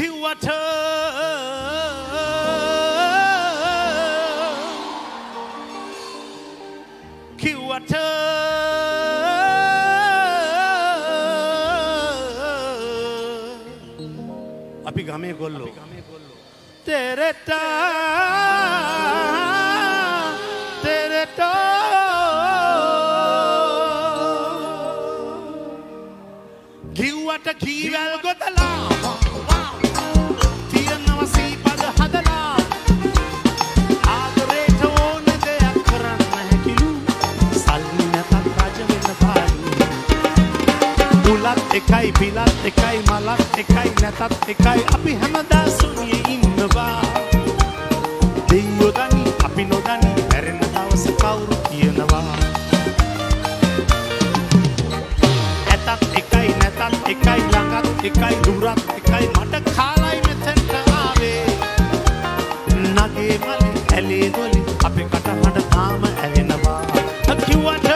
කිව්වට අපි ගමේ ගොල්ලෝ තෙරට කිව්වට කීවැල් ගොතලා තියනව සීපද හදලා ආදරේට ඕන දෙයක් කරන්න හැකිලු සල්ලි නැතත් රජ වෙන්න පාලු දුලත් එකයි පිලත් එකයි මලත් එකයි නැතත් එකයි අපි හැමදා සොනියේ ඉන්නවා දෙයියෝ දනි අපි නොදනි මැරෙන දවස කවුරු කියනවා ඇතත් එකයි නැතත් එකයි ළඟත් එකයි දුරත් එකයි මට කාලයි මෙතෙන්ට ආවේ නගේ මලේ ඇලේ දොලි අපේ කටහඬ තාම ඇලෙනවා කිව්වට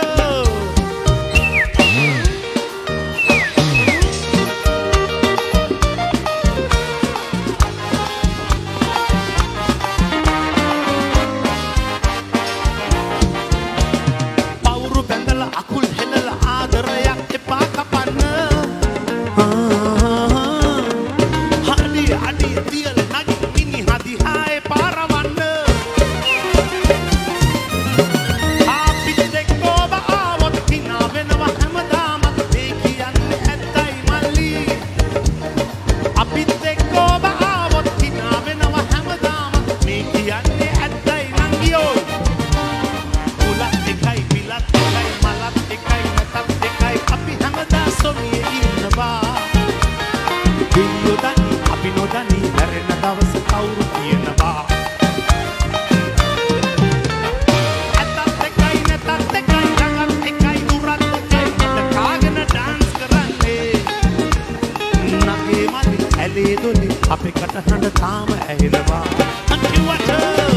අපේ කටහඬ තාම ඇහෙනවා කිව්වට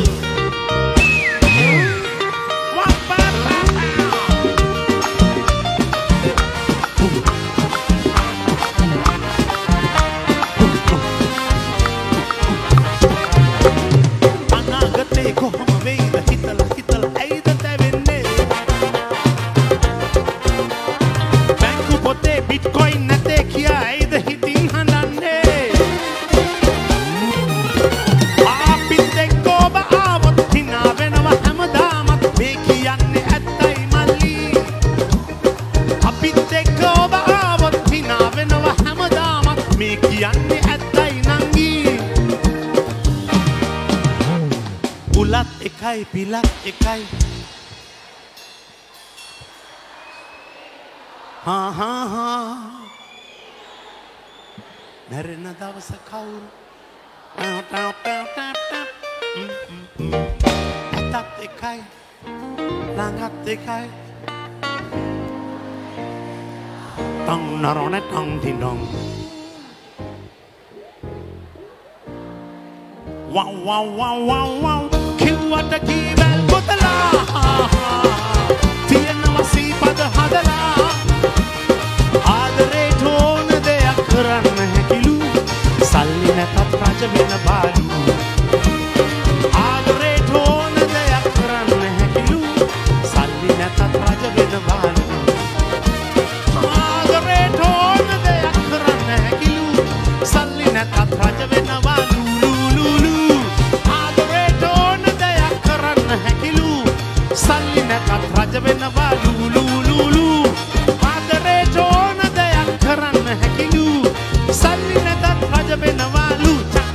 අනාගතේ කොහොම වෙයිද හිතලා ඇයිද තැවෙන්නේ බැංකු පොතේ බිට්කොයින් නැතේ කියා ඇයිද හිතින් හඳන්නේ උලත් එකයි පිලත් එකයි මැරෙන දවස කවුරු ඇතත් එකයි ළඟත් එකයි තං නරොන තං දිනොං wow wow wow wow wow කිව්වට කීවැල් ගොතලා තියනව සීපද හදලා ආදරේට ඕන දෙයක් කරන්න හැකිලු සල්ලි නැතත් රජ වෙන බාලු ආදරේට ඕන දෙයක් කරන්න හැකිලු සල්ලි නැතත් රජ වෙන බාලු ආදරේට ඕන දෙයක් කරන්න හැකිලු සල්ලි නැතත් රජ වෙන බාලු සල්ලි නැතත් රජ වෙනවා ලූලූලූලු ආදරේට ඕන දෙයක් කරන්න හැකිලු සල්ලි නැතත් රජ වෙනවා ලූ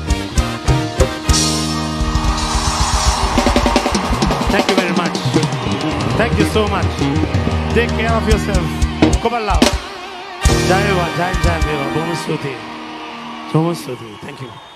Thank you very much. Thank you so much. Take care of yourself. Kobalao. Jai Wa, Jai Jai Deva. Bomo Stuti. Thank you.